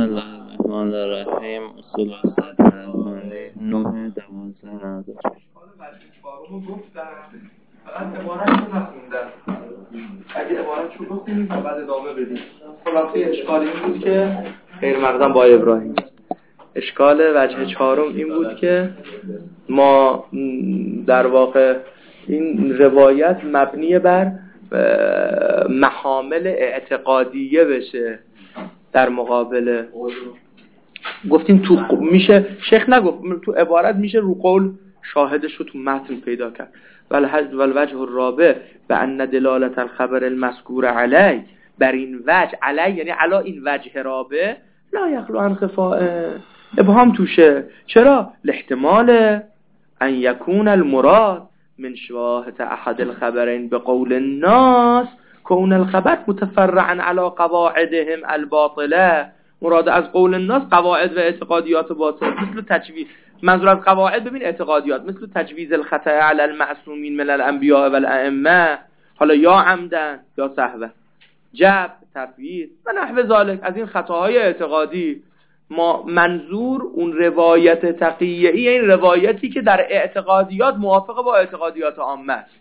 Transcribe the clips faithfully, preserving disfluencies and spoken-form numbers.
الله الرحمن الرحیم. اصول صدر الخانی نه دوازده نداره. چهارمو گفتم، فقط عبارت رو نخوندم. اگه عبارت رو گفتیم و بعد ادامه بدیم. خلاصه اشکال این بود که خیر مقدم با ابراهیم. اشکال وجه چهارم این بود که ما در واقع این روایت مبنی بر محامل اعتقادیه بشه در مقابل. گفتیم تو میشه شیخ نگفت تو عبارت میشه رو قول شاهدش رو تو متن پیدا کرد. والوجه الرابع بأن دلالت الخبر المذکور علی، بر این وجه علی یعنی علا این وجه رابع لا یخلو عن خفاء، ابهام توشه. چرا؟ لاحتمال ان یکون المراد من شواهد احد الخبرین بقول الناس کون الخبر متفرعا على قواعدهم الباطله. مراد از قول الناس قواعد و اعتقادیات باطل، مثل تجویز، منظور از قواعد ببین اعتقادیات، مثل تجویز الخطأ علی المعصومین من الانبیاء والائمه، حالا یا عمدن یا سهوا، جب، تفویض و نحو ذالک، از این خطاهای اعتقادی. ما منظور اون روایت تقیه‌ای، این روایتی که در اعتقادیات موافق با اعتقادیات عامه است.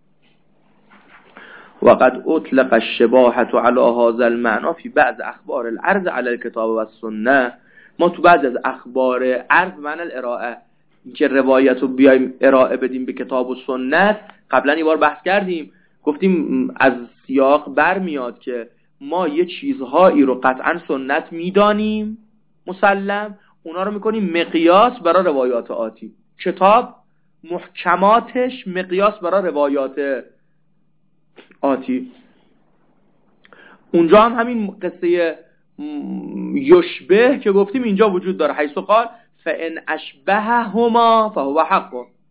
وقد اطلق الشباهة على هذا المعنى في بعض اخبار العرض على الكتاب والسنه. ما تو بعض از اخبار عرض معنی الارائه، که روایت رو بیایم ارائه بدیم به کتاب و سنت، قبلا یه بار بحث کردیم، گفتیم از سیاق برمیاد که ما یه چیزهایی رو قطعا سنت میدانیم مسلم، اونا رو میکنیم مقیاس برای روایات آتی. کتاب محکماتش مقیاس برای روایات آتی. اونجا هم همین قصه یشبه که گفتیم اینجا وجود داره، حیث قال فان اشبههما فهو حق،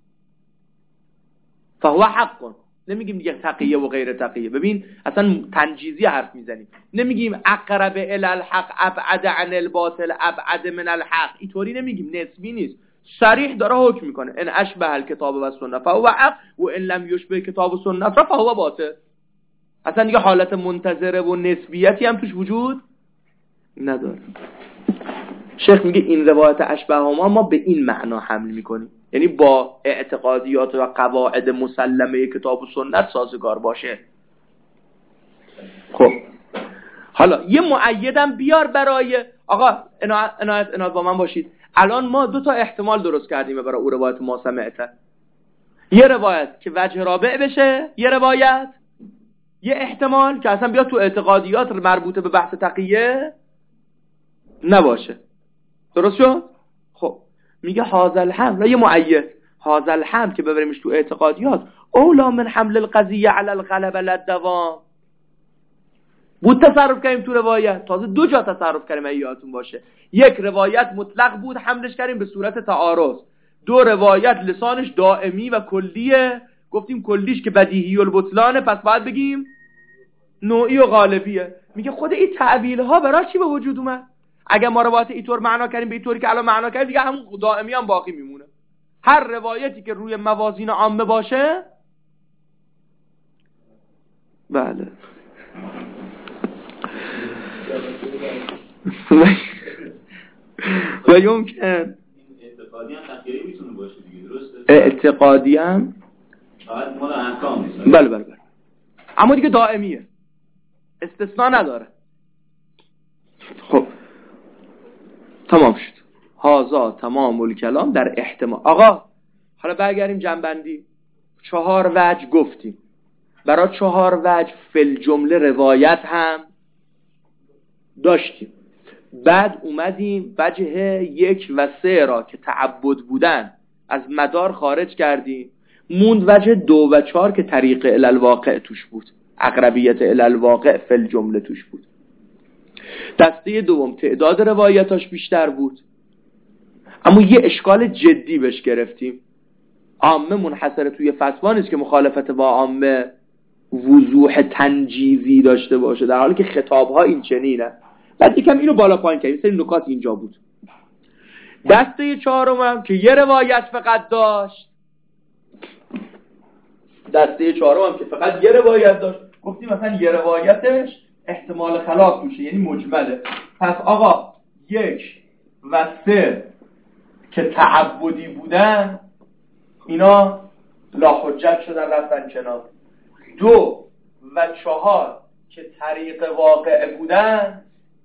فهو حق. نمیگیم دیگه تقیه و غیر تقیه. ببین اصلا تنجیزی حرف میزنیم، نمیگیم اقرب الی الحق ابعد عن الباطل ابعد من الحق، اینطوری نمیگیم، نسبی نیست، صریح داره حکم میکنه. ان اشبه الکتاب و سنت فهو حق و ان لم یشبه کتاب و سنت فهو باطل. اصلا دیگه حالت منتظره و نسبیتی هم توش وجود نداره. شیخ میگه این روایت اشبههما ما به این معنا حمل میکنیم، یعنی با اعتقادیات و قواعد مسلمه کتاب و سنت سازگار باشه. خب حالا یه مؤیدم بیار برای آقا عنایت عنایت با من باشید. الان ما دو تا احتمال درست کردیم برای اون روایت ما سمعته. یه روایت که وجه رابع بشه، یه روایت، یه احتمال که اصلا بیاد تو اعتقادیات مربوطه به بحث تقیه نباشه. درست شد؟ خب میگه هذا الحمل، یه مؤید، هذا الحمل که ببریمش تو اعتقادیات اولا من حمل القضیه علی الغلبه للدوام. بود تصرف کردیم تو روایت، تازه دو جا تصرف کردیم اگه یادتون باشه. یک روایت مطلق بود حملش کردیم به صورت تعارض، دو روایت لسانش دائمی و کلیه، گفتیم کلیش که بدیهی البطلانه پس باید بگیم نوعی و غالبیه. میگه خود این تعبیل ها برای چی به وجود اومد؟ اگه ما روایت اینطور معنا کردیم به اینطوری که الان معنا کردیم، دیگه همون دائمی هم باقی میمونه. هر روایتی که روی موازین عامه باشه بله و یمکن اعتقادی هم تقییری میتونه باشه دیگه، درسته؟ اعتقادی هم فقط مال احکام نیست. بله بله بله، اما دیگه دائمیه، استثناء نداره. خب تمام شد. هازا تمام الکلام در احتمال. آقا حالا برگردیم جنبندی. چهار وجه گفتیم، برای چهار وجه فل جمله روایت هم داشتیم. بعد اومدیم وجه یک و سه را که تعبد بودن از مدار خارج کردیم، موند وجه دو و چهار که طریق الالواقع توش بود، اقربیت الالواقع فل جمله توش بود. دسته دوم تعداد روایتاش بیشتر بود، اما یه اشکال جدی بهش گرفتیم. عامه منحصر توی فتوا نیست که مخالفت با عامه وضوح تنجیزی داشته باشه، در حالی که خطابها این چنینه. بعد یکم اینو بالا پایین کردیم، سری نکات اینجا بود. دسته چهارم هم که یه روایت فقط داشت، دسته چهارم هم که فقط یه روایت داشت، گفتیم مثلا یه روایتش احتمال خلاف توشه، یعنی مجمله. پس آقا یک و سه که تعبدی بودن اینا لا حجت شدن رفتن کنار. دو و چهار که طریق واقع بودن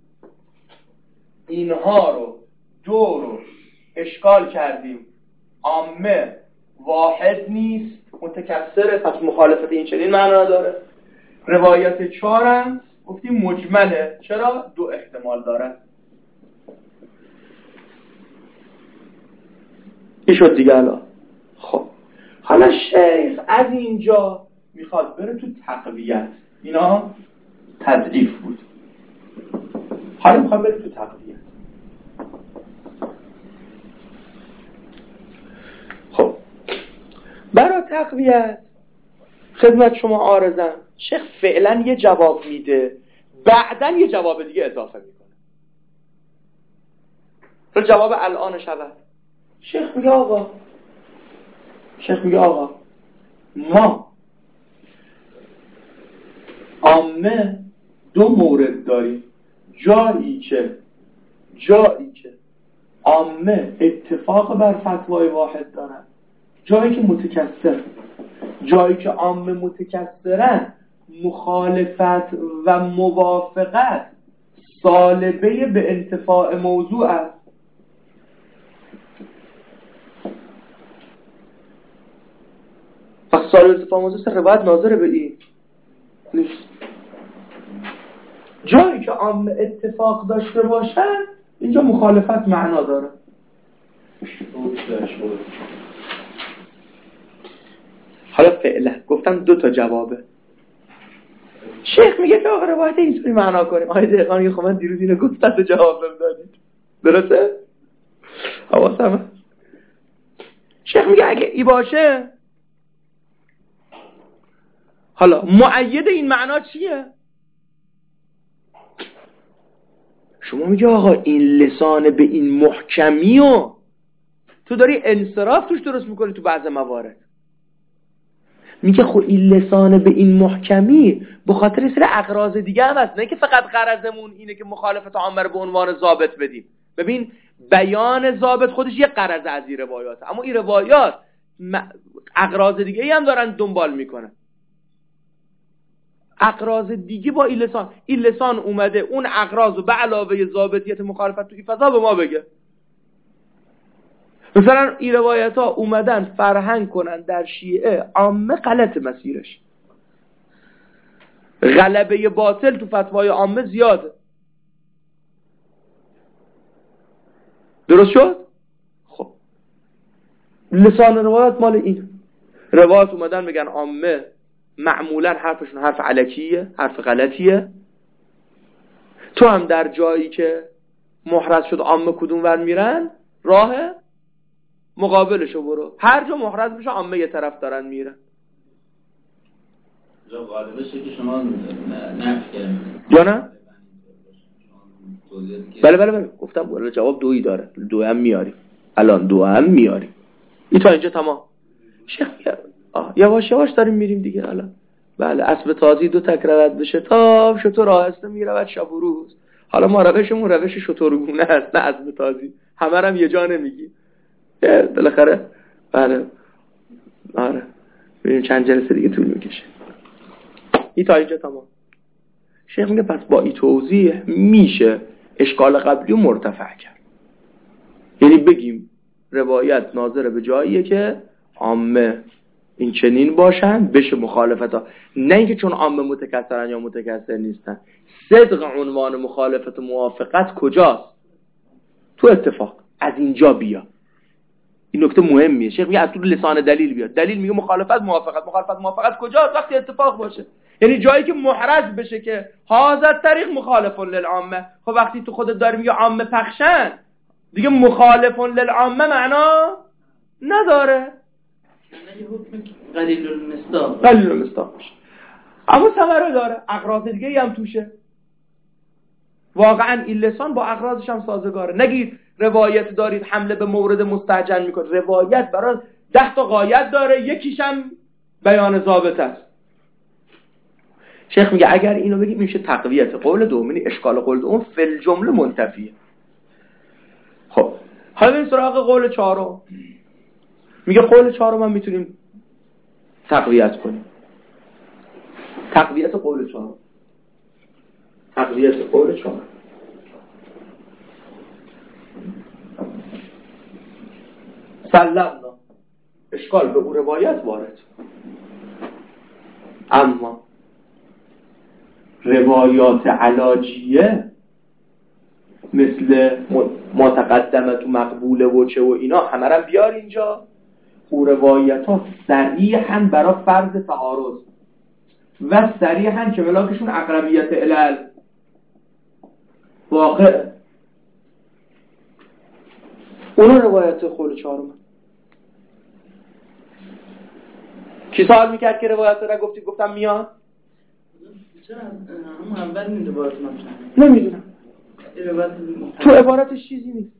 اینها رو دو رو اشکال کردیم، عامه واحد نیست متکثره، پس مخالفت این چنین معنا داره. روایت چهارم گفتیم مجمله، چرا؟ دو احتمال داره. این شد دیگه. الان خب حالا شیخ از اینجا میخواد بره تو تقویت، اینا تضعیف بود، حالا میخواد بره تو تقویت. خب برای تقویت خدمت شما عارضم شیخ فعلا یه جواب میده، بعدن یه جواب دیگه اضافه میکنه. رو جواب الان شود شیخ میگه آقا شیخ میگه آقا ما عامه دو مورد داریم، جایی که جایی که عامه اتفاق بر فتوای واحد دارن، جایی که متکثر. جایی که عامه متکثرن مخالفت و موافقت سالبه به انتفاع موضوع است. پس سالبه به انتفاع موضوع روایت ناظره به این نیست. جایی که عامه اتفاق داشته باشن اینجا مخالفت معنا داره. حالا فعلا گفتم دو تا جوابه. شیخ میگه که آقا روایت اینطوری معنا کنیم. آقای دهقان میگه خب من دیروز اینو گفتم تا جواب دادید. درسته؟ حواسم. شیخ میگه اگه ای باشه حالا مؤید این معنا چیه؟ شما میگه آقا این لسان به این محکمی و تو داری انصراف توش درست میکنی تو بعض موارد. میگه خب این لسان به این محکمی به خاطر سر اغراض دیگه هم هست، نه که فقط غرضمون اینه که مخالفت عامه رو به عنوان ضابط بدیم. ببین بیان ضابط خودش یه غرض از این روایاته، اما این روایات اغراض دیگه هم دارن دنبال میکنن. اغراض دیگه با این لسان این لسان اومده اون اغراض رو به علاوه ضابطیت مخالفت تو این فضا به ما بگه. مثلا این روایت ها اومدن فرهنگ کنن در شیعه عامه غلط مسیرش، غلبه باطل تو فتوای عامه زیاده. درست شد؟ خب لسان روایت مال این روایت اومدن میگن عامه معمولا حرفشون حرف علکیه، حرف غلطیه. تو هم در جایی که محرز شد عامه کدوم ور میرن راه مقابلشو برو، هر جا محرز بشه عامه یه طرف دارن میرن. جا غالبشه که شما نفی کردید یا نه؟ بله بله بله گفتم بله جواب دویی داره، دو هم میاریم الان، دو هم میاریم. این تا اینجا تمام. شیخ آه یواش یواش داریم میریم دیگه الان. بله اسب تازی دو تک رود به شتاب، شتر آهسته میرود شب و روز. حالا ما روشمون روش شترگونه است نه اسب تازی. همه هم یه جا نمیگی. بالاخره بله آره ببینیم چند جلسه دیگه طول میکشه. این تا اینجا تمام. شیخ میگه پس با این توضیح میشه اشکال قبلی رو مرتفع کرد. یعنی بگیم روایت ناظر به جاییه که عامه این چنین باشن بشه مخالفت ها، نه اینکه چون عامه متکثرن یا متکثر نیستن. صدق عنوان مخالفت و موافقت کجاست؟ تو اتفاق. از اینجا بیا. این نکته مهمیه. شیخ میگه از تو لسان دلیل بیاد. دلیل میگه مخالفت موافقت. مخالفت موافقت کجاست؟ وقتی اتفاق باشه. یعنی جایی که محرز بشه که هذا طریق مخالف للعامه. خب وقتی تو خودت داری میگه عامه پخشن دیگه مخالف للعامه معنا نداره. نه یه حکم قلیل المصداق قلیل المصداق میشه، اما ثمره داره، اغراض دیگه هم توشه. واقعا این لسان با اغراضش هم سازگاره. نگید روایت دارید حمله به مورد مستعجل میکنه. روایت برای ده تا غایت داره، یکیش هم بیان ضابط است. شیخ میگه اگر اینو بگیم میشه تقویت. قول دومینی اشکال قول دوم فی الجمله منتفیه. خب حالا این سراغ قول چهارم. میگه قول چهارم هم میتونیم تقویت کنیم. تقویت قول چهارم. تقویت قول چهارم. سلمنا، اشکال به اون روایت وارد، اما روایات علاجیه مثل ما تقدمه تو مقبوله و چه و اینا همه رو بیار اینجا. او روایت ها صریحاً برای فرض تعارض و صریحاً که ملاکشون اقربیت علل واقع. اونا روایت قول چهارم. کی سوال میکرد که روایت رو گفتی؟ گفتم میاد. چرا همون اول این روایت مطرحه؟ نمیدونم، تو عبارتش چیزی نیست.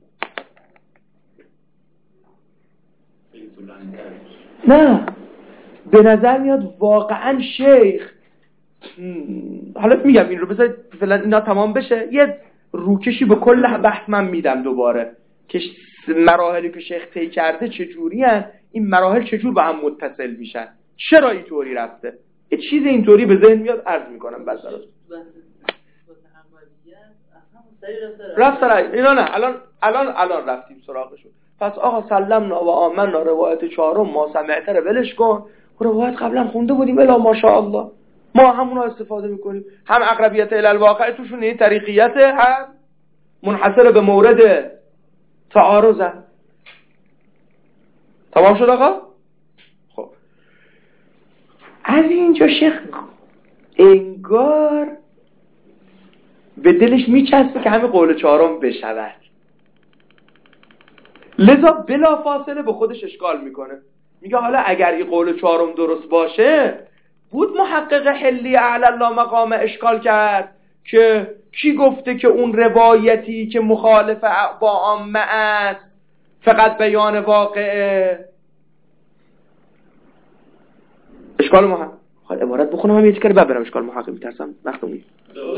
نه به نظر میاد واقعا شیخ، حالا میگم این رو بذارید فعلا اینا تمام بشه، یه روکشی به کل بحث من میدم دوباره که مراحلی که شیخ طی کرده چجوری هن، این مراحل چجور با هم متصل میشن، چرا اینطوری رفته. یه چیز اینطوری به ذهن میاد عرض میکنم بعد درست رفت سرای اینا. نه الان الان الان رفتیم سراغشون. پس آقا سلمنا و آمنا روایت چهارم ما سمعت رو ولش کن. روایت قبلا خونده بودیم الا ماشاءالله ما همونا استفاده میکنیم. هم اقربیت الی الواقع توشون این طریقیت، هم منحصر به مورد تعارض. تمام شد آقا؟ خب از اینجا شیخ انگار به دلش میچسبه که همین قول چهارم بشود، لذا بلا فاصله به خودش اشکال میکنه. میگه حالا اگر این قول چهارم درست باشه، بود محقق حلی اعلی الله مقام اشکال کرد که کی گفته که اون روایتی که مخالف با عامه است فقط بیان واقعه. اشکال محقق خواهد عبارت بخونم هم یه چی کاری ببرم اشکال محقق میترسم وقتم نیست.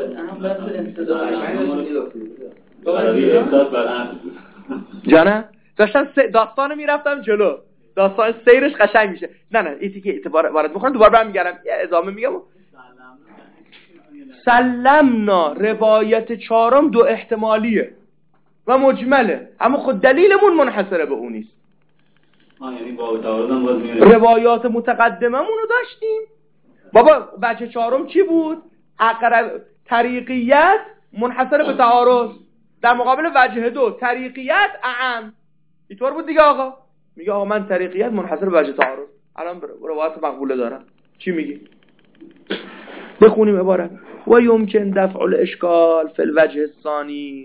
جانه داشتم داستانو میرفتم جلو، داستان سیرش قشنگ میشه. نه نه ایتی که اعتبار وارد بخونم دوباره برمیگردم یه ادامه میگم. سلمنا روایت چهارم دو احتمالیه و مجمله، اما خود دلیلمون منحصره به اون نیست. روایات متقدممون رو داشتیم بابا. بچه چهارم چی بود؟ اقرب طریقیت منحصره به تعارض در مقابل وجه دو طریقیت اعم. اینطور بود دیگه آقا. میگه آقا من طریقیت منحصر به وجه تعارض، الان روایات مقبوله دارم. چی میگی؟ بخونیم عبارت. و یمکن دفع الاشکال فی الوجه الثانی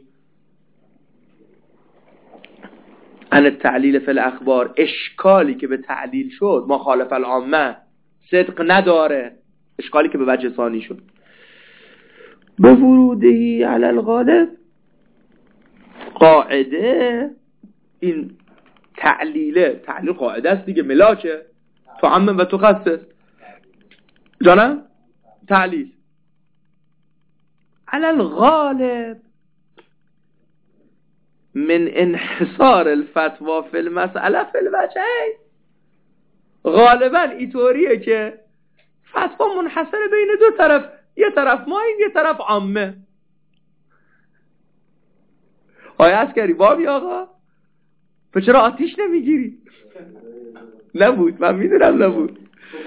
عن التعلیل فی الاخبار. اشکالی که به تعلیل شد مخالف العامه صدق نداره، اشکالی که به وجه ثانی شد به ورودهی علی الغالب قاعده. این تعلیله، تعلیل قاعده است دیگه، ملاکه تو عمم و تو خصص. جانم تعلیل علی الغالب من انحصار الفتوا فی المسئله فی الوجهین. غالبا اینطوریه که فتوا منحصر بین دو طرف، یه طرف ماییم یه طرف عامه. آیا عسکری بابی آقا تو چرا آتیش نمیگیری؟ نبود، من میدونم نبود.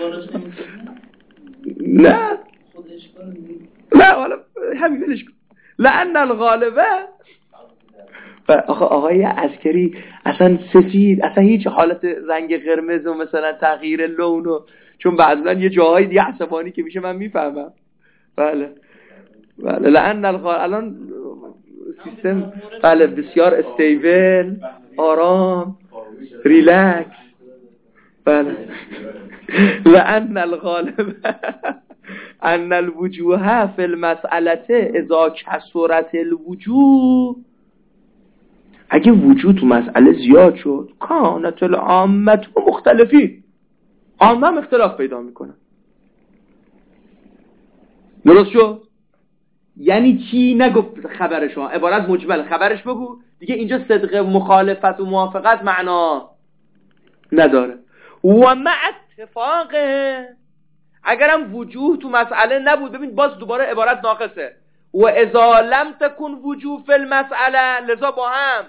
نه نه حالا همین ولش کن. لأن الغالبه آقا آقای عسکری اصلا سفید، اصلا هیچ حالت رنگ قرمز و مثلا تغییر لون و چون بعضا یه جاهای دیگه عصبانی که میشه من میفهمم. بله بله لأن الغالبه الان سیستم بله بسیار استیبل، آرام، ریلکس. بله لأن الغالب ان الوجوه فی المسئله اذا کثرت الوجوه. اگه وجود تو مسئله زیاد شد کانت العامه مختلفی، عامه هم اختلاف پیدا میکنن. درست شد؟ یعنی چی؟ نگفت خبر شما، عبارت مجمل، خبرش بگو دیگه. اینجا صدق مخالفت و موافقت معنا نداره. و مع اتفاقه، اگرم وجوه تو مسئله نبود، ببین باز دوباره عبارت ناقصه. و اذا لم تکن وجوه فی المسئله، لذا با هم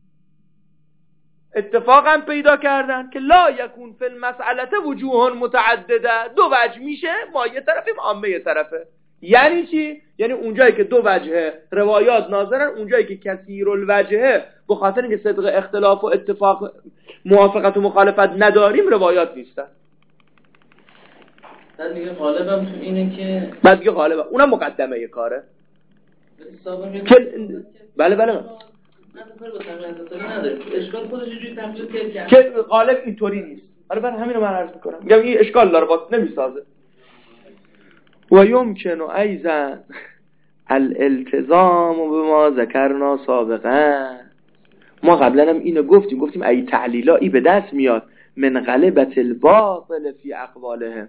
اتفاقا پیدا کردن که لا یکون فی المسئله وجوه متعدده، دو وجه میشه، ما یه طرفیم عامه یه طرفه. یعنی چی؟ یعنی اونجایی که دو وجه روایات ناظرن، اونجایی که کثیر الوجهه به خاطر اینکه صدق اختلاف و اتفاق موافقت و مخالفت نداریم روایات نیستن. بعد میگه غالبم تو اینه که بعد میگه غالبم اونم مقدمه یه کاره که بله بله مثلا کار با تمرین اساسی نداره، اشکال خودش یه جوری تفسیر کرد که غالب اینطوری نیست. آره من همین رو من عرض میکنم، میگم این اشکال داره، با نمیسازه. و یمکن ایضا الالتزام بما ذکرنا سابقا، ما قبلا هم اینو گفتیم، گفتیم ای تعلیلائی به دست میاد من غلبت الباطل فی اقوالهم،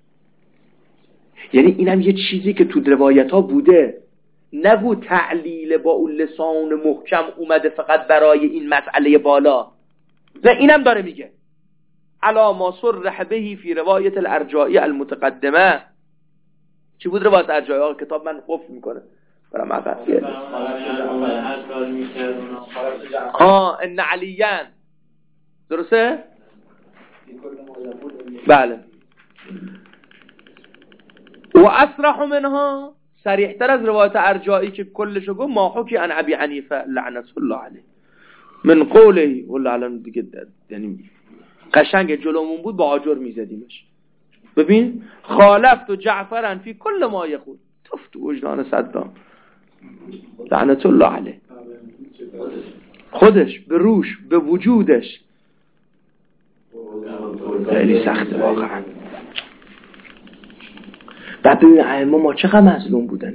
یعنی اینم یه چیزی که تو روایت ها بوده، نگو تعلیل با اون لسان محکم اومده فقط برای این مسئله بالا، نه اینم داره میگه علا ما صرح بهی فی روایت الارجائی المتقدمه. چی بود روایت ارجائی ها؟ کتاب من قفل میکنه برای مقصد ها ان علیان، درسته؟ بله. و اصرح منها، صریح تر از روایت ارجائی که کلشو گفت، ما حکی عن ابی حنیفه لعنت الله علیه من قوله، والله الان دیگه یعنی قشنگ جلومون بود با آجر میزدیمش. ببین خالفت و جعفرن فی کل ما یقول، تفت وجدان صدام لعنت الله علیه، خودش به روش به وجودش خیلی سخته واقعا. بعد ببین ائمه ما چقدر مظلوم بودن.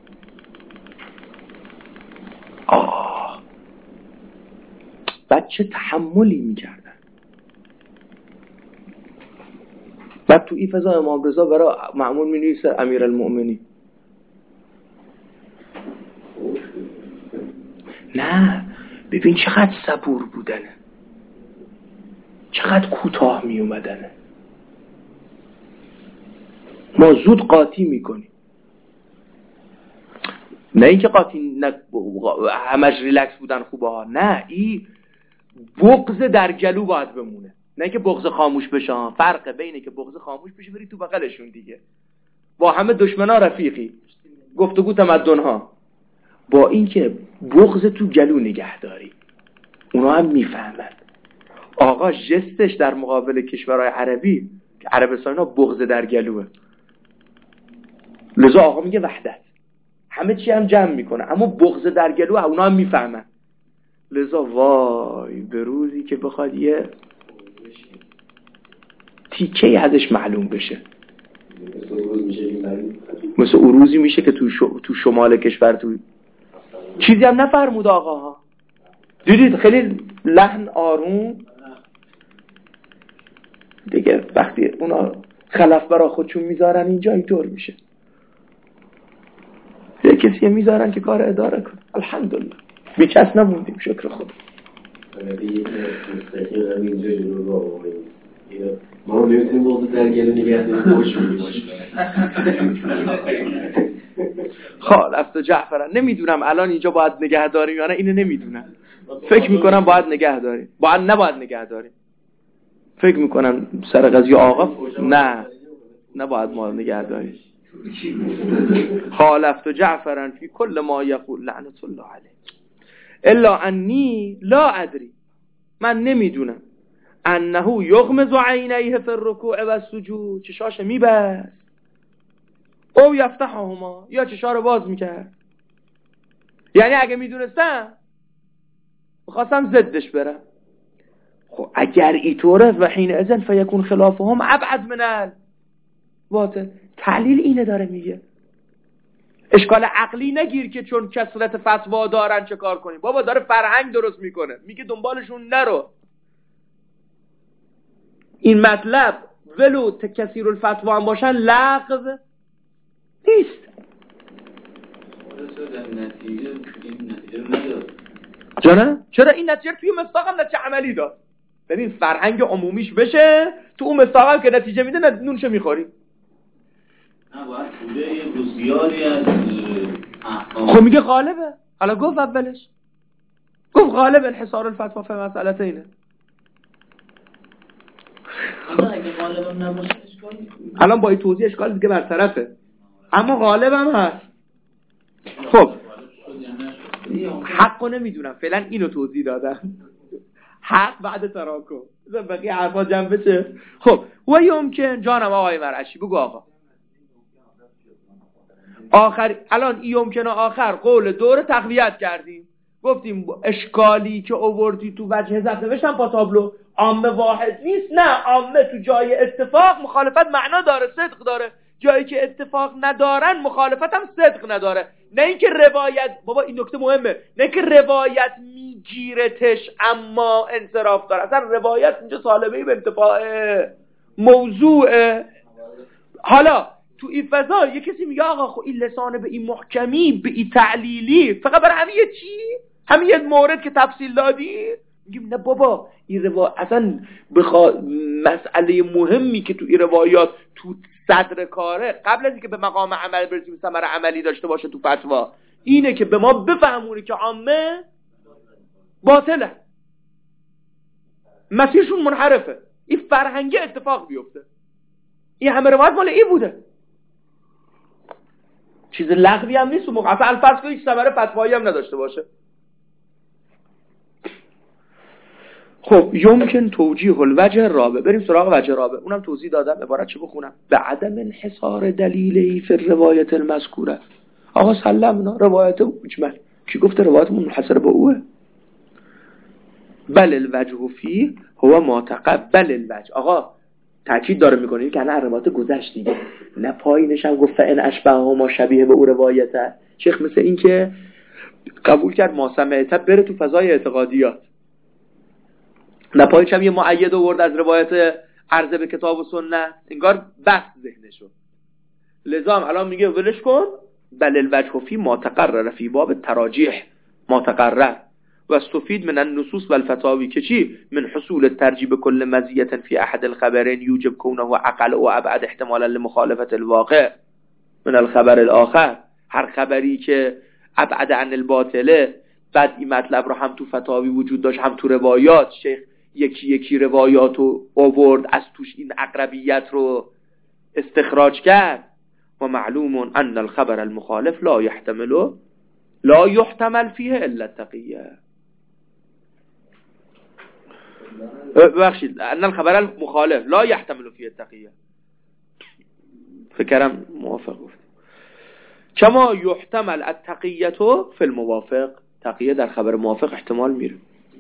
آه بعد چه تحملی میکردن. بعد تو این فضا امام رضا برای مأمون می‌نویسه امیر المؤمنین، نه ببین چقدر صبور بودنه، چقدر کوتاه می اومدنه. ما زود قاطی میکنیم، نه اینکه قاطی نه همش ریلکس بودن خوبه ها، نه این بغض در گلو باید بمونه، نه اینکه بغض خاموش بشه. فرق بینه که بغض خاموش بشه بری تو بغلشون دیگه، با همه دشمنا رفیقی، گفتگو تمدن ها، با اینکه بغض تو گلو نگه داری. اونا هم میفهمن آقا جستش در مقابل کشورهای عربی که عربستان ها بغض در گلوه، لذا آقا میگه وحدت، همه چی هم جمع میکنه، اما بغض در گلوه اونا هم میفهمن. لذا وای به روزی که بخواد یه تیکه ازش معلوم بشه، مثل اروزی میشه که تو, شو... تو شمال کشور تو چیزی هم نفرمود آقا ها. دیدید خیلی لحن آروم دیگه، وقتی اونا خلف برا خودشون میذارن اینجا اینطور میشه. یه کسی میذارن که کار اداره کن، الحمدلله بی کس نموندیم، شکر خدا. ما نمیتونیم بغض در گلو نگه داریم، خوش میگیم. خالفت و جعفرن، نمیدونم الان اینجا باید نگه داریم یا نه، اینو نمیدونم. فکر میکنم باید نگه داریم، باید نباید نگه داریم. فکر میکنم سر قضیه آقا نه نباید ما نگه داریم. خالفت و جعفرن فی کل ما یقول لعنت الله علیه الا انی لا ادری، من نمیدونم انه یغمض عینیه فی الرکوع و السجود، چشاش میبست، او یفتحهما، یا چشا رو باز میکرد. یعنی اگه میدونستم میخواستم زدش برم. خب اگر اینطوره و حین اذن فیکون خلافهم ابعد من الباطل، تعلیل اینه داره میگه. اشکال عقلی نگیر که چون کثرت فتوا دارن چه کار کنیم. بابا داره فرهنگ درست میکنه، میگه دنبالشون نرو. این مطلب ولو کثیر الفتوا هم باشن لغو نیست. نتیجه این نتیجه رو نداد. چرا؟ چرا این نتیجه توی مصداق هم نتیجه عملی داد. ببین فرهنگ عمومیش بشه تو اون مصداق هم که نتیجه میده نونشو میخوری. نه باید بوده یه بسیاری از احکام. خب میگه غالبه. حالا گفت اولش گفت غالب انحصار الفتوا فی مسئله اینه. الان با این توضیح اشکال دیگه برطرفه، اما غالب هم هست. خب حقو نمیدونم، فعلا اینو توضیح دادم. حق بعد تراکم بقیه حرفا جمع بشه. خب و یمکن جانم آقای مرعشی بگو آقا. آخر الان یمکن آخر قول دور تقویت کردیم، گفتیم اشکالی که آوردی تو وجه حذف نوشتم با تابلو عامه واحد نیست. نه، عامه تو جای اتفاق مخالفت معنا داره، صدق داره. جایی که اتفاق ندارن مخالفت هم صدق نداره. نه اینکه روایت، بابا این نکته مهمه، نه اینکه روایت میگیرتش اما انصراف داره. اصلا روایت اینجا سالبه به انتفاع موضوعه. حالا تو این فضا یه کسی میگه آقا خب این لسانه به این محکمی به این تعلیلی فقط برای همین چی؟ همین یه مورد که تفصیل دادی؟ میگیم نه بابا این روایت اصلا بخوا مسئله مهمی که تو این روایات تو صدر کاره قبل از اینکه به مقام عمل برسیم ثمر عملی داشته باشه تو فتوا، اینه که به ما بفهمونه که عامه باطله، مسیرشون منحرفه، این فرهنگی اتفاق بیفته. این همه روایت مال این بوده، چیز لغوی هم نیست. و اصلا الفرض که هیچ ثمره فتوایی هم نداشته باشه. خب یمکن توجیه الوجه رابع. بریم سراغ وجه رابع. اونم توضیح دادم، عبارت چه بخونم؟ به عدم انحصار دلیلی فی روایت المذکوره. آقا سلمنا روایت مجمل کی گفته روایت منحصر به اوه؟ بل الوجه فی هو ما تقبل الوجه. آقا تاکید داره میکنه که انا روایت گذشت دیگه، نه پایینش هم گفت ان اشبه ما شبیه به او روایته. شیخ مثل این که قبول کرد ما سمعت بره تو فضای اعتقادیات، نه پایینش هم یه مؤید آورد از روایت عرضه به کتاب و سنت، انگار بس ذهنشو. لذا الان میگه ولش کن. بل الوجه فی ما تقرر فی باب تراجیح ما تقرر و استفید من النصوص والفتاوی که چی؟ من حصول الترجیب كل مزیة فی احد الخبرین یوجب کونه اقل و ابعد احتمالا لمخالفت الواقع من الخبر الاخر. هر خبری که ابعد عن الباطله، بعد این مطلب رو هم تو فتاوی وجود داشت هم تو روایات، شیخ یکی یکی روایات رو آورد از توش این اقربیت رو استخراج کرد. و معلوم ان الخبر المخالف لا يحتمل لا يحتمل فيه الا التقیه. ببخشید ان الخبر المخالف لا يحتمل فيه التقیه. فکرم موافق گفت. کما يحتمل التقیه فی الموافق. تقیه در خبر موافق احتمال میره.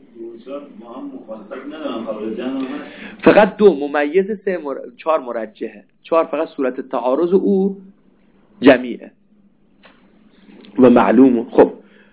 فقط دو ممیز سه مر... چهار مرجحه. چهار فقط صورت تعارض او جمیعه و معلوم. خب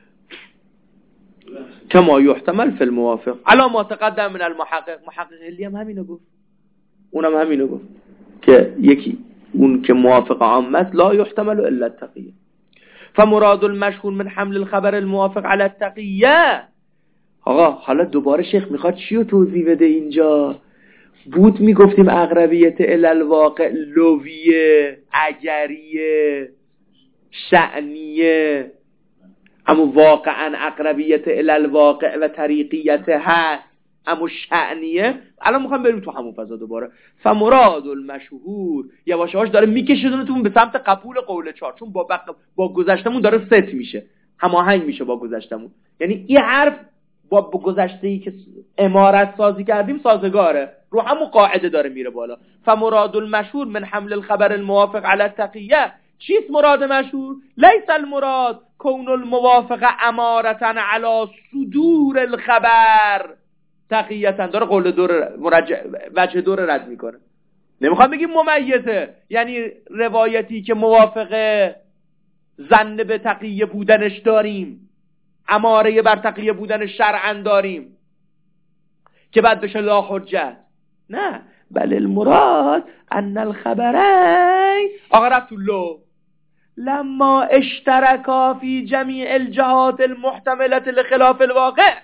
کما یحتمل فی الموافق علا ما تقدم من المحقق. محقق هلی هم همینو گفت، اونم همینو گفت که یکی اون که موافق عام است لا یحتمل الا التقیه. فمراد المشهور من حمل الخبر الموافق على التقیه. آقا حالا دوباره شیخ میخواد چی رو توضیح بده اینجا؟ بود میگفتیم اقربیت الالواقع لویه، اگریه، شأنیه، اما واقعا اقربیت الالواقع و طریقیت هست، اما شأنیه. الان میخوام بریم تو همون فضا دوباره. فمراد المشهور یواش یواش داره میکشیدونتون به سمت قبول قول چهار، چون با بق... با گذشتمون داره ست میشه، هماهنگ میشه با گذشتمون. یعنی این حرف با گذشته‌ای که امارت سازی کردیم سازگاره، رو همون قاعده داره میره بالا. فمراد المشهور من حمل الخبر الموافق على التقیه. چیست مراد مشهور؟ لیس المراد کون الموافق امارتا على صدور الخبر تقیتا. داره قول دور مرجع وجه دور رد میکنه. نمیخوام بگیم ممیزه، یعنی روایتی که موافقه ظن به تقیه بودنش داریم، اماره بر تقیه بودن شرعا داریم که بعد بشه لا حجت. نه، بل المراد ان الخبرین. آقا رفت تو لو لما اشتركا فی جمیع الجهات المحتملة لخلاف الواقع،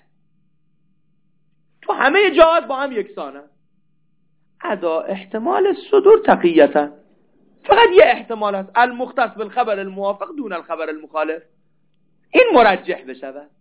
تو همه جهات با هم یکسانه. ادا احتمال صدور تقییتا، فقط یه احتمال هست، المختص بالخبر الموافق دون الخبر المخالف، این مرجح بشود.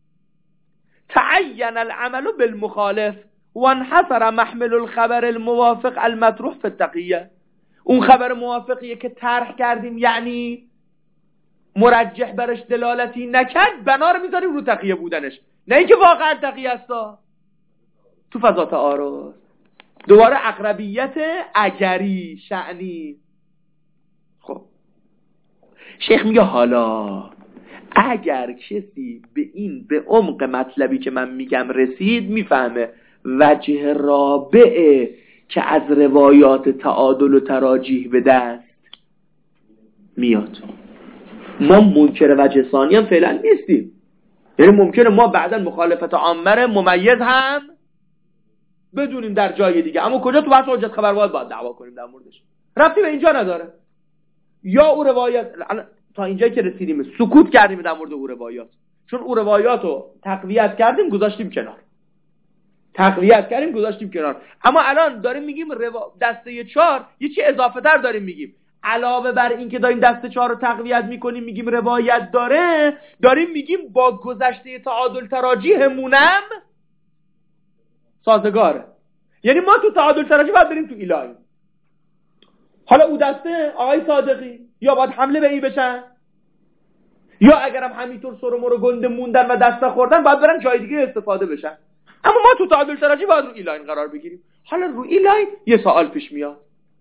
تعین العمل بالمخالف وانحصر محمل الخبر الموافق المطروح في التقیه. اون خبر موافقیه که طرح کردیم، یعنی مرجح برش دلالتی نکرد، بنا رو میذاریم رو تقیه بودنش، نه اینکه واقعا تقیه استا. تو فضا تعارض دوباره اقربیت اگری شأنی. خب شیخ میگه حالا اگر کسی به این به عمق مطلبی که من میگم رسید، میفهمه وجه رابعه که از روایات تعادل و تراجیح به دست میاد. ما منکر وجه ثانی هم فعلا نیستیم، یعنی ممکنه ما بعدا مخالفت عامه ممیز هم بدونیم در جای دیگه، اما کجا؟ تو بحث حجت خبروات باید دعوا کنیم در موردش، ربطی به اینجا نداره. یا او روایت تا اینجایی که رسیدیم سکوت کردیم در مورد او روایات، چون او روایات رو تقویت کردیم گذاشتیم کنار، تقویت کردیم گذاشتیم کنار. اما الان داریم میگیم روا... دسته چهار یه چی اضافه تر داریم میگیم، علاوه بر این که داریم دسته چهار رو تقویت میکنیم میگیم روایت داره، داریم میگیم با گذشته تعادل تراجیحمونم سازگاره. یعنی ما تو تعادل تراجیح باید بریم تو ایلاین. حالا او دسته آقای صادقی یا باید حمله به ای بشن، یا اگرم همینطور سر و مرو گنده موندن و دسته خوردن باید برن جای دیگه استفاده بشن. اما ما تو تعادل تراجیح باید رو ایلاین قرار بگیریم. حالا رو ایلاین یه سوال پیش میاد.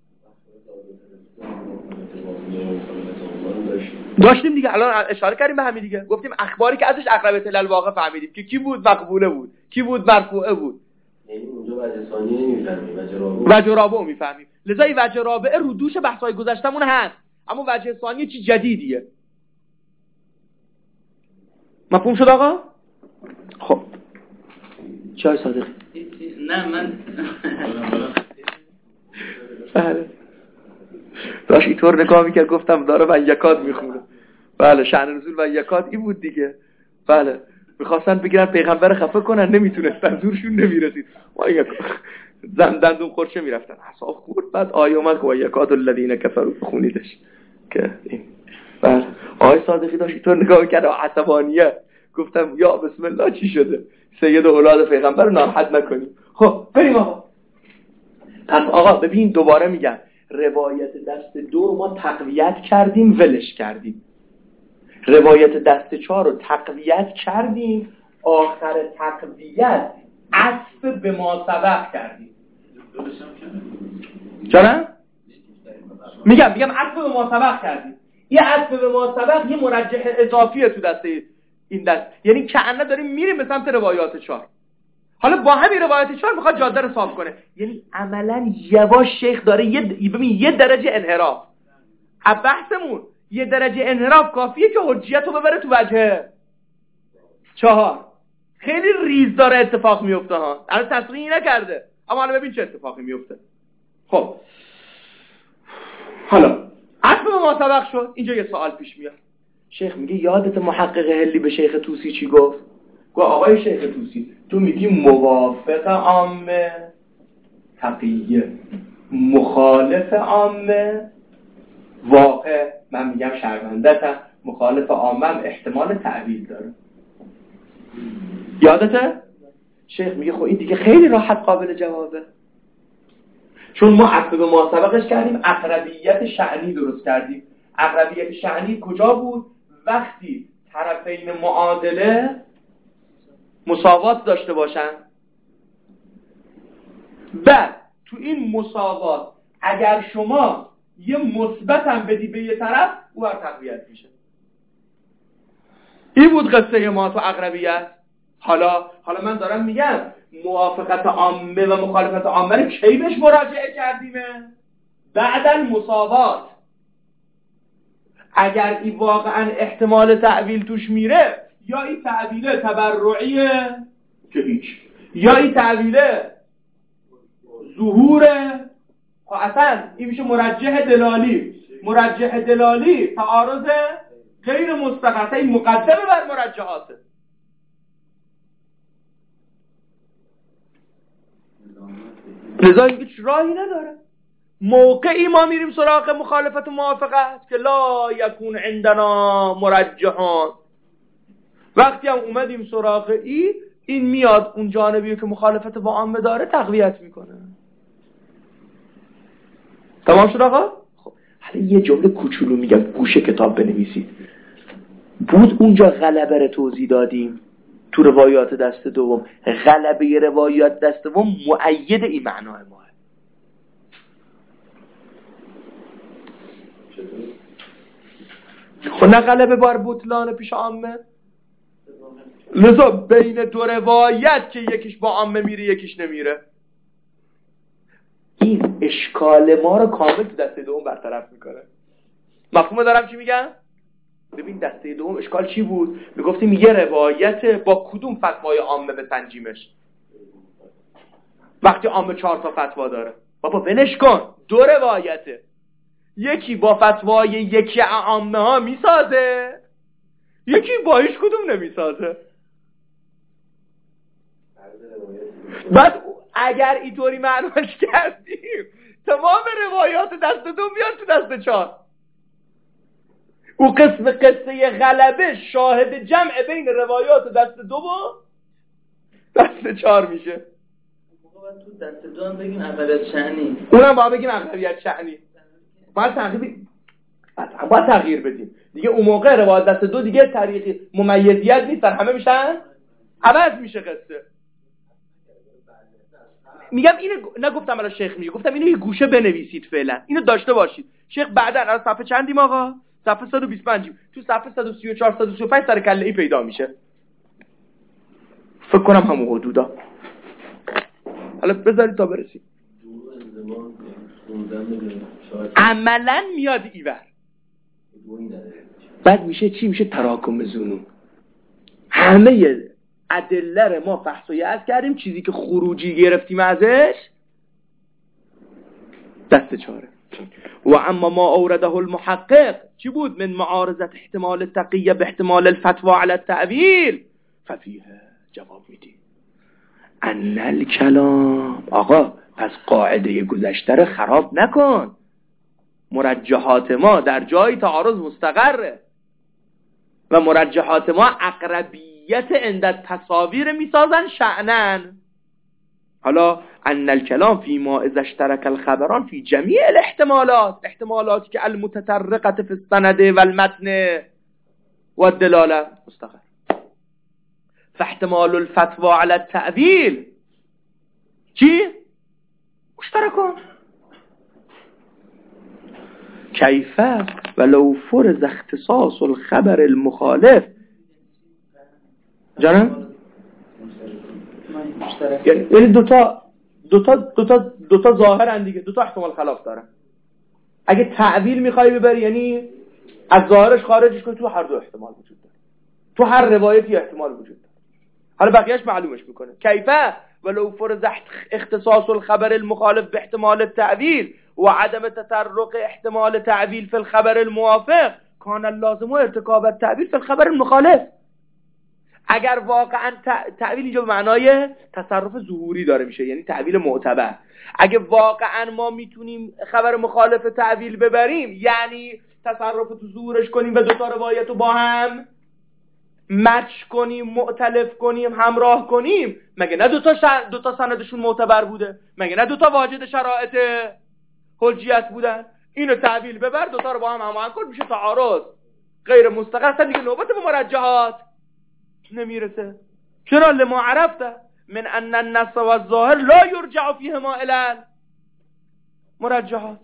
داشتیم دیگه، الان اشاره کردیم به همین دیگه، گفتیم اخباری که ازش اقرب الواقع فهمیدیم که کی بود مقبوله بود، کی بود مرفوعه بود. یعنی اونجا وجه ثانیه نمیفهمیم، وجه رابعه وجه رابعه میفهمیم. لذا این وجه رابعه رو دوش بحث‌های گذشتمون هست، اما وجه ثانیه چی جدیدیه. مفهوم شد آقا؟ خب چای صادقی؟ نه من بله داشت اینطور نگاه میکرد، گفتم داره من یکاد میخونه. بله شأن نزول و یکاد این بود دیگه. بله میخواستن بگیرن پیغمبر خفه کنن، نمیتونستن، زورشون نمیرسید. ما یک زندندون خورشه میرفتن حساب خورد، بعد آیه اومد که یکاد الذین کفروا بخونیدش که این. بله آقای صادقی داشت اینطور نگاه میکرد عصبانیه. گفتم یا بسم الله چی شده؟ سید اولاد پیغمبر رو ناراحت نکنیم. خب بریم آقا. پس آقا ببین دوباره میگم، روایت دست دو رو ما تقویت کردیم ولش کردیم، روایت دست چهار رو تقویت کردیم، آخر تقویت عطف به ما سبق کردیم. چرا؟ میگم میگم عطف به ما سبق کردیم. یه عطف به ما سبق یه مرجح اضافیه تو دسته این دست، یعنی کأنه داریم میریم به سمت روایات چهار. حالا با همین روایت چهار میخواد جاده رو صاف کنه، یعنی عملا یواش شیخ داره یه ببین یه درجه انحراف از بحثمون، یه درجه انحراف کافیه که حجیت رو ببره تو وجه چهار. خیلی ریز داره اتفاق میفته ها، الان تصریحی نکرده، اما حالا ببین چه اتفاقی میفته. خب حالا عطف به ما سبق شد، اینجا یه سوال پیش میاد. شیخ میگه یادت محقق هلی به شیخ طوسی چی گفت؟ گفت آقای شیخ طوسی تو میگی موافق عامه تقیه، مخالف عامه واقع، من میگم شرمندتم، مخالف عامه هم احتمال تعویل داره. یادته؟ شیخ میگه خب این دیگه خیلی راحت قابل جوابه، چون ما عطف به ما سبقش کردیم، اقربیت شأنی درست کردیم. اقربیت شأنی کجا بود؟ وقتی طرفین معادله مساوات داشته باشن، بعد تو این مساوات اگر شما یه مثبت هم بدی به یه طرف او هر تقویت میشه. این بود قصه ما تو اقربیت. حالا حالا من دارم میگم موافقت عامه و مخالفت عامه رو کی بهش مراجعه کردیمه؟ بعد المساوات. اگر این واقعا احتمال تعویل توش میره، یا این تعویله تبرعیه که هیچ، یا این تعویله ظهوره، اصلا این میشه مرجح دلالی. مرجح دلالی تعارض غیر مستقر، این مقدمه بر مرجحاته. لذا هیچ راهی نداره. موقعی ما میریم سراغ مخالفت و موافقت که لا یکون عندنا مرجحان. وقتی هم اومدیم سراغ ای، این میاد اون جانبی که مخالفت با عامه داره تقویت میکنه. تمام شد آقا؟ خب حالا یه جمله کوچولو میگم گوشه کتاب بنویسید. بود اونجا غلبه رو توضیح دادیم تو روایات دست دوم. غلبه روایات دست دوم مؤید این معنای ماه. خب نه غلبه بار بطلان پیش عامه. لذا بین دو روایت که یکیش با عامه میره یکیش نمیره، این اشکال ما رو کامل تو دسته دوم برطرف میکنه. مفهوم دارم چی میگم؟ ببین دسته دوم اشکال چی بود؟ میگفتیم یه روایت با کدوم فتوای عامه به تنجیمش. وقتی عامه چهار تا فتوا داره، بابا ولش کن، دو روایته، یکی با فتوای یکی عامه ها میسازه، یکی با هیچ کدوم نمیسازه. بعد اگر اینطوری معناش کردیم تمام روایات دست دو میاد تو دست چهار. او قسم قصه غلبه شاهد جمع بین روایات دست دو و دست چهار میشه. باید تو دست دو هم بگیم اقلیت شأنی، اونم باید بگیم اقلیت شأنی. باید تغییر باید تغییر بدیم دیگه. اون موقع روایات دست دو دیگه طریقی ممیزیت نیست، همه میشن عوض میشه قصه. میگم اینو نگفتم الان شیخ میگه، گفتم اینو یه گوشه بنویسید فعلا، اینو داشته باشید. شیخ بعدا از صفحه چندیم آقا؟ صفحه صد و بیست و پنج. تو صفحه صد و سی و چهار صد و سی و پنج سر کله ای پیدا میشه، فکر کنم همون حدودا. حالا بذارید تا برسید. عملا میاد ایور، بعد میشه چی؟ میشه تراکم زنون. همه ادله ما فحص و یأس کردیم، چیزی که خروجی گرفتیم ازش دست چاره. و اما ما اورده المحقق چی بود؟ من معارضت احتمال التقیه به احتمال الفتوى على التأویل ففیه جواب میدی ان الکلام. آقا پس قاعده گذشته رو خراب نکن. مرجحات ما در جای تعارض مستقره و مرجحات ما اقربیت عند التصاویر میسازن شأنن. حالا ان الکلام فی ما اذا اشترك الخبران فی جمیع الاحتمالات، احتمالاتی که المتطرقه فی السند والمتن والدلاله مستقر. فاحتمال الفتوى على التأویل چی؟ مشترکون. کیف ولو فرض اختصاص الخبر المخالف. جانم؟ یعنی دوتا دوتا دوتا دوتا ظاهرن دیگه، دوتا احتمال خلاف دارن. اگه تعویل میخوای ببری یعنی از ظاهرش خارجش کنی، تو هر دو احتمال وجود داره، تو هر روایتی احتمال وجود داره. حالا بقیهش معلومش میکنه. کیفه ولو فرض اختصاص الخبر المخالف باحتمال التعویل و عدم تطرق احتمال تعویل في الخبر الموافق کان اللازم ارتکاب التعویل في الخبر المخالف. اگر واقعا تعویل اینجا به معنای تصرف ظهوری داره میشه، یعنی تعویل معتبر. اگه واقعا ما میتونیم خبر مخالف تعویل ببریم، یعنی تصرف تو ظهورش کنیم و دو تا روایت رو با هم مچ کنیم، مؤتلف کنیم، همراه کنیم، مگه نه دو تا شر... دو تا سندشون معتبر بوده؟ مگه نه دو تا واجد شرایط حجیت بودن؟ اینو تعویل ببر، دو تا رو با هم هماهنگ کن، میشه تعارض غیر مستقر. اصلا دیگه نوبت به مرجحات نمیرسه. چرا؟ لما عرفته من ان النص و الظاهر لا یرجع فیهما الی مرجحات.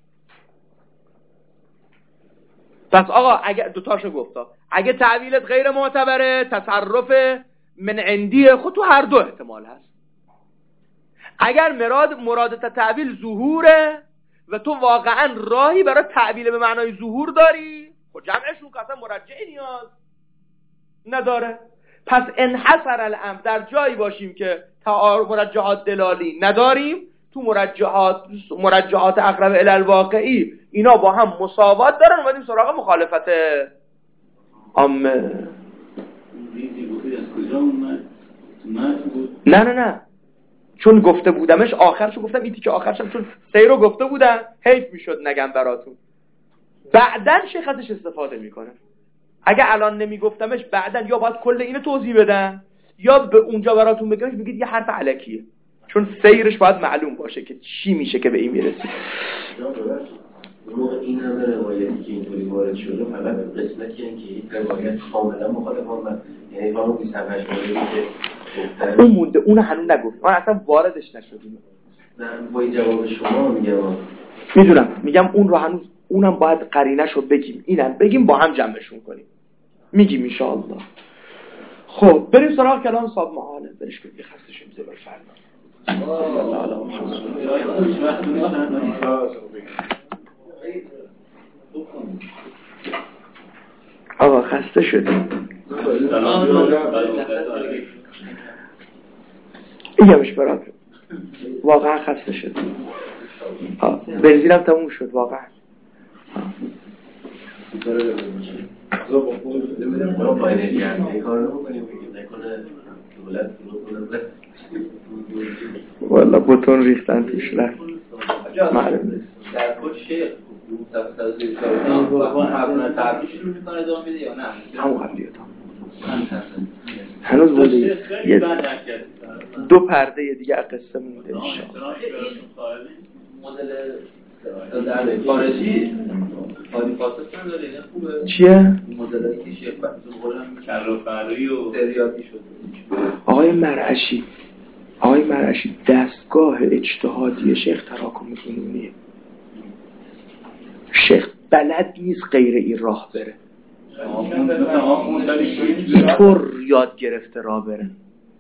پس آقا اگه دوتاشو گفتا، اگه تعویلت غیر معتبره، تصرف من عندی خود، تو هر دو احتمال هست. اگر مراد مراد تعویل ظهوره و تو واقعا راهی برای تعویل به معنای ظهور داری، خب جمعشون که اصلا مرجعی نیاز نداره. پس انحصر الامر، در جایی باشیم که مرجحات دلالی نداریم، تو مرجحات مرجحات اقرب الی الواقعی اینا با هم مساوات دارن، اومدیم سراغ مخالفت عامه. ریزی گفتید از کجا اومد؟ متن بود؟ نه نه نه چون گفته بودمش آخرشو گفتم، این تیکه آخرشم چون سه رو گفته بودم حیف میشد نگم براتون. بعدن شیخ ازش استفاده میکنه. اگه الان نمیگفتمش بعدن یا باید کل اینو توضیح بدم یا به اونجا براتون بگمش بگید یه حرف علکیه، چون سیرش باید معلوم باشه که چی میشه که به این میرسید. این همه روایتی که اینطوری وارد شده فقط قسمتی هست که این روایت کاملا مخالفان و یعنی همون بیست و هشت موردی که اون مونده، اون هنوز نگفت، من اصلا واردش نشدیم. نه با این جواب شما میگم میدونم، میگم اون رو هنوز اونم باید قرینش رو بگیم، اینم بگیم با هم جمعشون کنیم، میگیم ان شاء الله. خب بریم سراغ کلام صاحب معاله. برش کنید خسته شیم زبر فردا. آقا خسته شدیم. ایگمش برات واقعا خسته شدیم. بنزینم تموم شد واقعا. ما باید این کار رو بکنیم نکنه دولت والا بطون ریختن توش رفت معلوم در کل شیخ صفحه صد و سی و چهار با حرفان قبلی شروع میکنه ادامه میده یا نه؟ همون قبلی ادامه هنوز بوده یه دو پرده دیگه قصه مونده انشاءالله. مدل در خارجی خالی فاسد نداره، اینه خوبه. چیه؟ مدلی که شیخ بحثون قولم کرافرایی و سریاتی شده. آقای مرعشی آقای مرعشی دستگاه اجتهادی شیخ تراکم فنونیه. شیخ بلد نیست غیر این راه بره. چطور یاد گرفته راه بره؟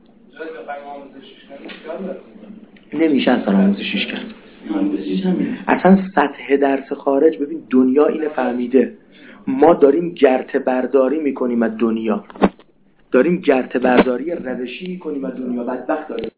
نمیشه اصلا آموزشیش کرد. اصلا سطح درس خارج، ببین دنیا اینه فهمیده، ما داریم گرته برداری میکنیم از دنیا، داریم گرته برداری روشی میکنیم از دنیا. بدبخت داریم